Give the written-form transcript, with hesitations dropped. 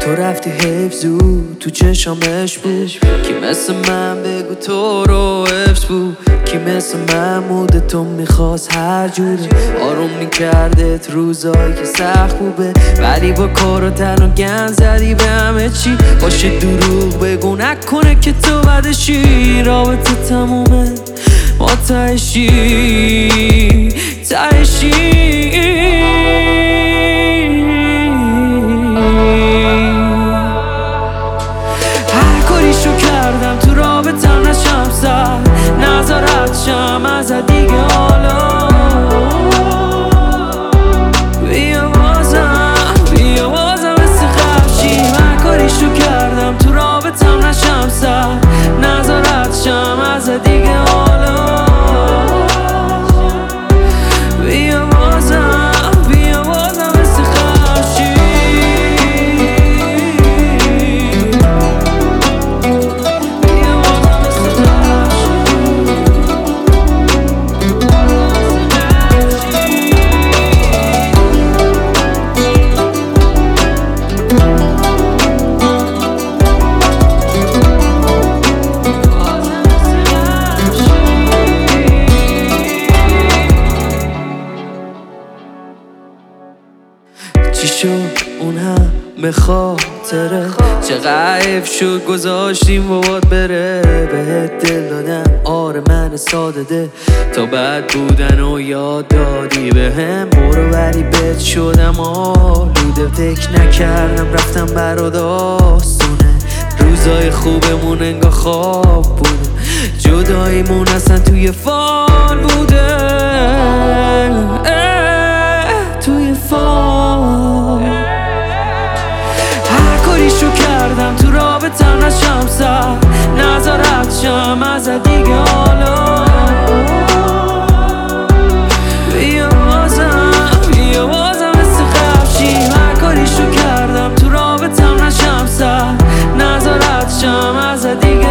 تو رفتی حفظو تو چشامش بود. کی مثل من بگو تو رو حفظ بود. کی مثل محمود تو میخواست هر جوره آروم میکردت روزایی که سخت خوبه، ولی با کار و تن و گن زدی به همه چی. باشه دروغ بگو نکنه که تو بدشی، رابطه تمومه ما تهشی هر کاریشو کردم تو رابطم نشم سر، نظارت شم از دیگه حالا. بیا بازم مثل خفشیم. هر کاریشو کردم تو رابطم نشم سر، نظارت شم از دیگه حالا. بیا بازم مثل خفشیم. چی شد اون همه خاطره، چقدر حیف شد گذاشتیم بابات بره. بهت دل دادم آره من ساده ده، تا بد بودن و یاد دادی بهم. برو ولی بد شدم آلوده، فکر نکردم رفتم برا داستونه. روزای خوبمون انگار خواب بوده، جداییمون اصلا توی فال بوده. توی فال هر کاریشو کردم تو رابطم نشم سر، نظارت شم از دیگه حالا. بیا بازم مثل خفشیم. هر کاریشو کردم تو رابطم نشم سر، نظارت شم از دیگه